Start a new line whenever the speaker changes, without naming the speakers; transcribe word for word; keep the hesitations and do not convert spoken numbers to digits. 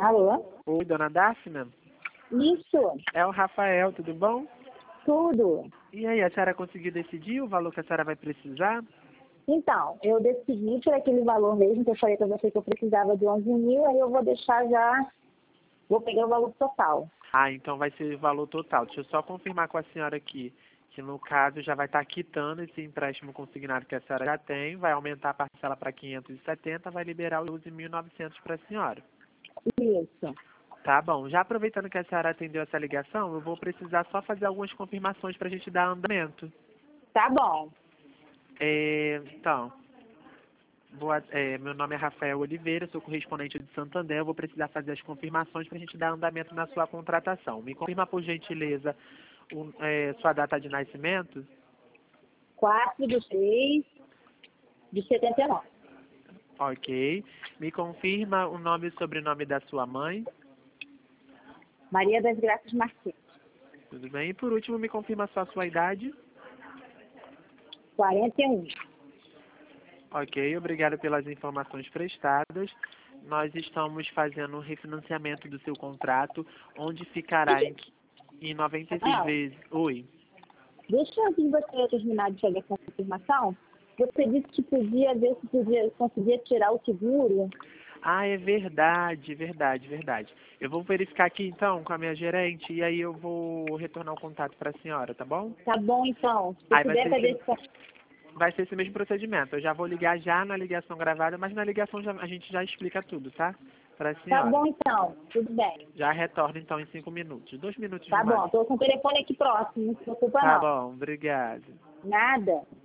Alô?
Oi, dona Dáfna?
Isso,
É o Rafael, tudo bom?
tudo.
E aí, a senhora conseguiu decidir o valor que a senhora vai precisar?
Então, eu decidi por aquele valor mesmo que eu falei para você que eu precisava de onze mil, aí eu vou deixar já, vou pegar o valor total.
Ah, então vai ser o valor total. Deixa eu só confirmar com a senhora aqui, que no caso já vai estar quitando esse empréstimo consignado que a senhora já tem, vai aumentar a parcela para quinhentos e setenta, vai liberar os doze mil e novecentos para a senhora.
Isso.
Tá bom. Já aproveitando que a senhora atendeu essa ligação, eu vou precisar só fazer algumas confirmações para a gente dar andamento.
Tá bom.
É, então, boa- é, meu nome é Rafael Oliveira, sou correspondente de Santander. Eu vou precisar fazer as confirmações para a gente dar andamento na sua contratação. Me confirma, por gentileza, o- é, sua data de nascimento?
quatro de seis de setenta e nove.
Ok. Me confirma o nome e sobrenome da sua mãe?
Maria das Graças Martins.
Tudo bem. E por último, me confirma só a sua idade?
quarenta e um.
Ok, obrigado pelas informações prestadas. Nós estamos fazendo um refinanciamento do seu contrato, onde ficará em, em noventa e seis
Ah,
vezes. Oi.
deixa eu ver você terminar de chegar essa confirmação. Você disse que podia ver se podia, conseguia tirar o seguro.
Ah, é verdade, verdade, verdade. Eu vou verificar aqui então com a minha gerente e aí eu vou retornar o contato para a senhora, tá bom?
Tá bom, então. Se
Aí vai
puder
ser
fazer
esse,
esse...
vai ser esse mesmo procedimento. Eu já vou ligar já na ligação gravada, mas na ligação já- a gente já explica tudo, tá? Para a
Tá
senhora.
bom, então. Tudo bem.
Já retorno então em cinco minutos. Dois minutos no
Tá bom.
máximo.
Tô com o telefone aqui próximo. Não se preocupa,
Tá
não.
bom, obrigado.
Nada.